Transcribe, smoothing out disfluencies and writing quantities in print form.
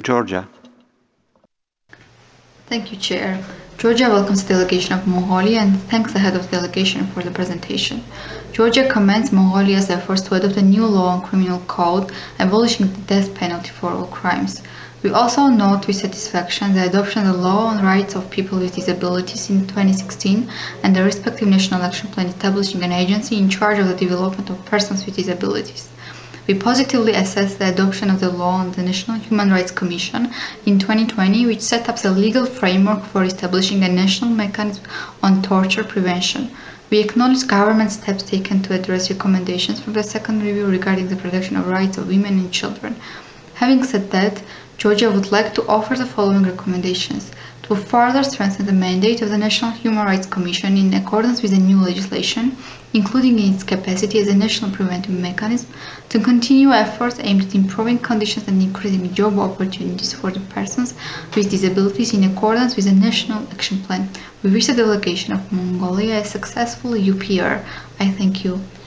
Georgia. Thank you, Chair. Georgia welcomes the delegation of Mongolia and thanks the head of the delegation for the presentation. Georgia commends Mongolia's efforts to adopt a new law on criminal code, abolishing the death penalty for all crimes. We also note with satisfaction the adoption of the law on rights of people with disabilities in 2016 and the respective national action plan establishing an agency in charge of the development of persons with disabilities. We positively assess the adoption of the law on the National Human Rights Commission in 2020, which set up a legal framework for establishing a national mechanism on torture prevention. We acknowledge government steps taken to address recommendations from the second review regarding the protection of rights of women and children. Having said that, Georgia would like to offer the following recommendations: to further strengthen the mandate of the National Human Rights Commission in accordance with the new legislation, including in its capacity as a national preventive mechanism, to continue efforts aimed at improving conditions and increasing job opportunities for the persons with disabilities in accordance with the National Action Plan. We wish the delegation of Mongolia a successful UPR. I thank you.